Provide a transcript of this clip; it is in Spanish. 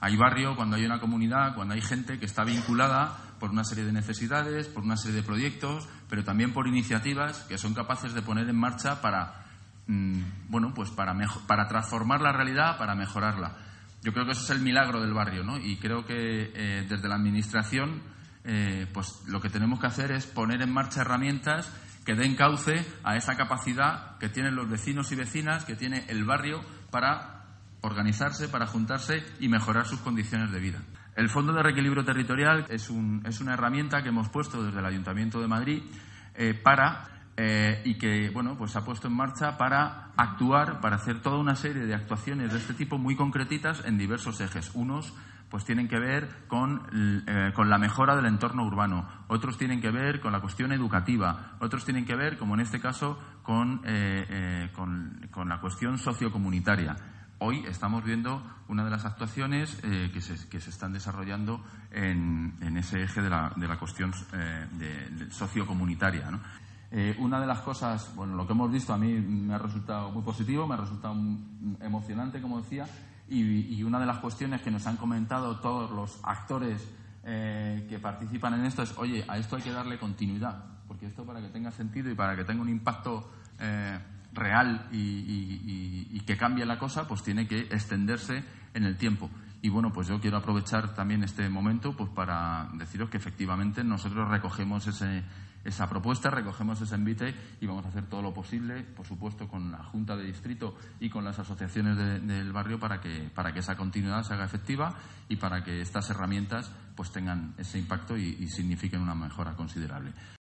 Hay barrio cuando hay una comunidad, cuando hay gente que está vinculada por una serie de necesidades, por una serie de proyectos, pero también por iniciativas que son capaces de poner en marcha para transformar la realidad, para mejorarla. Yo creo que eso es el milagro del barrio, ¿no? Y creo que desde la Administración pues lo que tenemos que hacer es poner en marcha herramientas que den cauce a esa capacidad que tienen los vecinos y vecinas, que tiene el barrio para organizarse, para juntarse y mejorar sus condiciones de vida. El Fondo de Reequilibrio Territorial es una herramienta que hemos puesto desde el Ayuntamiento de Madrid y que se ha puesto en marcha para actuar, para hacer toda una serie de actuaciones de este tipo muy concretitas en diversos ejes. Unos pues tienen que ver con la mejora del entorno urbano, otros tienen que ver con la cuestión educativa, otros tienen que ver, como en este caso, con la cuestión sociocomunitaria. Hoy estamos viendo una de las actuaciones que se están desarrollando en ese eje de la cuestión sociocomunitaria, ¿no? Una de las cosas, lo que hemos visto a mí me ha resultado muy positivo, me ha resultado emocionante, como decía, y una de las cuestiones que nos han comentado todos los actores que participan en esto es, oye, a esto hay que darle continuidad, porque esto, para que tenga sentido y para que tenga un impacto real y que cambie la cosa, pues tiene que extenderse en el tiempo. Y pues yo quiero aprovechar también este momento pues para deciros que efectivamente nosotros recogemos esa propuesta, recogemos ese envite y vamos a hacer todo lo posible, por supuesto, con la Junta de Distrito y con las asociaciones del barrio para que esa continuidad se haga efectiva y para que estas herramientas pues tengan ese impacto y signifiquen una mejora considerable.